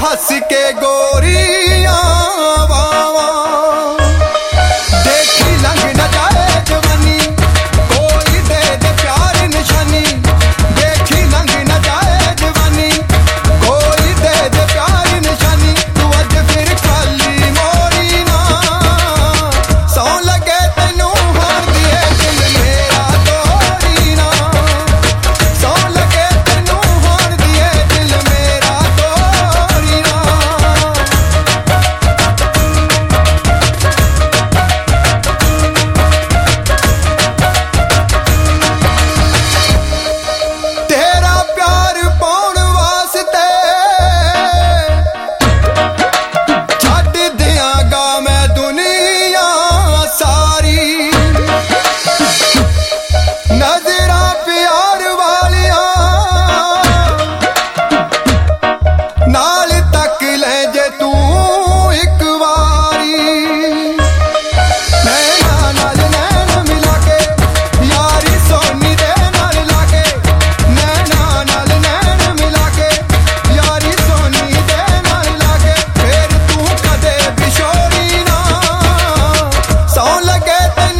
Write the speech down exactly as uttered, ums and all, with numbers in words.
हंस के गोरियां वावा देखी लंघ न जाए जवानी, कोई दे दे प्यार निशानी। देखी लंघ न जाए जवानी, कोई दे दे प्यार निशानी। तू अज फिर खाली मोरी ना, सौ लगे तेनू हार दिए दिल मेरा तोड़ी ना। सौ लगे तेनू हार दिए दिल मेरा तोड़ी ना। तेरा प्यार पाउण वास्ते छड्ड दियांगा मैं दुनिया सारी। नजरां प्यार वालियां नाल तक ले जे तू एक वारी। नैना नाल नैन मिला के यारी सोनी दे नाल लाके। नैना नाल नैन मिला के यारी सोनी दे नाल लाके। फिर तू कदे बिछोड़ी ना, सौ लगे तेनू